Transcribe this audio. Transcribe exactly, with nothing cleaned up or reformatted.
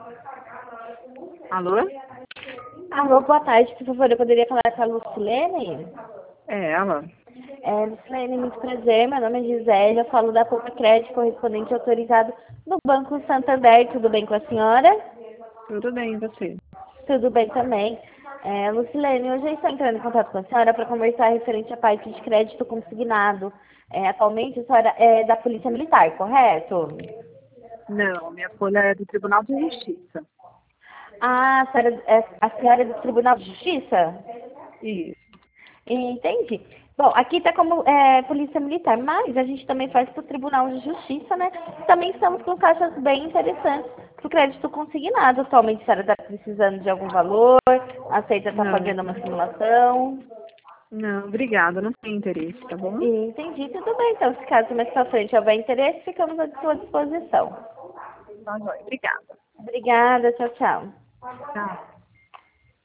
Alô? Alô, boa tarde, por favor, eu poderia falar com a Lucilene? É ela? É, Lucilene, muito prazer, meu nome é Gisele, eu falo da Poupa Crédito, correspondente autorizado no Banco Santander, tudo bem com a senhora? Tudo bem, e você? Tudo bem também. É, Lucilene, hoje eu estou entrando em contato com a senhora para conversar referente à parte de crédito consignado. É, atualmente a senhora é da Polícia Militar, correto? Não, minha folha é do Tribunal de Justiça. Ah, a senhora é, a senhora é do Tribunal de Justiça? Isso. Entendi. Bom, aqui está como é, Polícia Militar, mas a gente também faz para o Tribunal de Justiça, né? Também estamos com caixas bem interessantes para o crédito consignado. Atualmente a senhora está precisando de algum valor, aceita estar Não, fazendo uma simulação. não, obrigada, não tenho interesse, tá bom? Entendi, tudo bem. Então, se caso mais para frente houver interesse, ficamos à sua disposição. Tá joia, obrigada. Obrigada, tchau, tchau. Tchau.